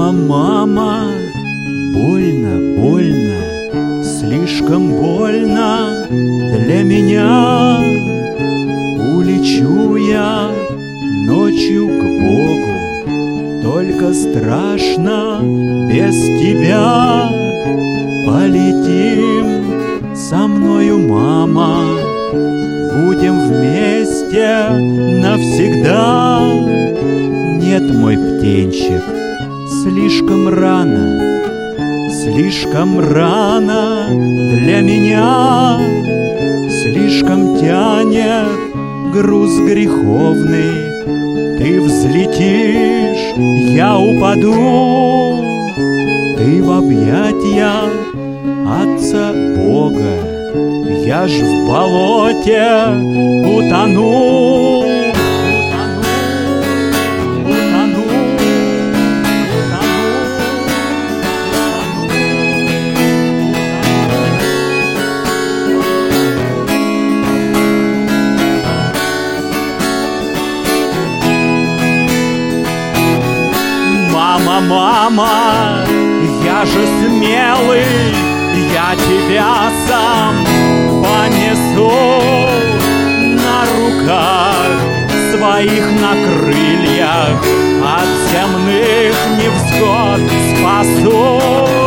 Мама, мама, больно, больно, слишком больно для меня. Улечу я ночью к Богу, только страшно без тебя. Полетим со мною, мама, будем вместе навсегда. Нет, мой птенчик, слишком рано для меня. Слишком тянет груз греховный. Ты взлетишь, я упаду. Ты в объятья Отца Бога, я ж в болоте утону. Мама, мама, я же смелый, я тебя сам понесу на руках своих, на крыльях от земных невзгод спасу.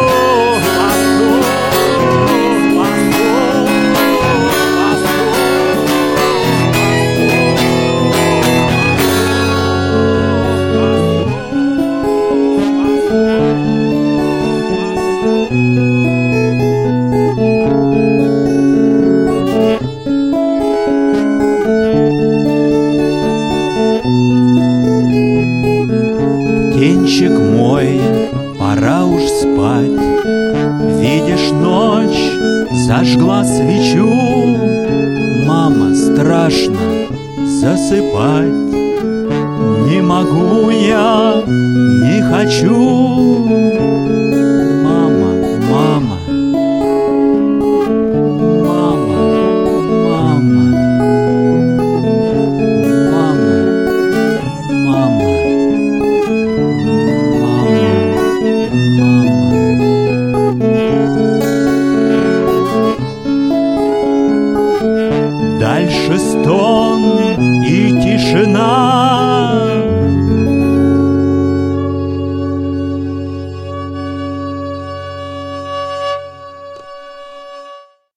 Птенчик мой, пора уж спать. Видишь, ночь зажгла свечу. Мама, страшно засыпать. Не могу я, не хочу.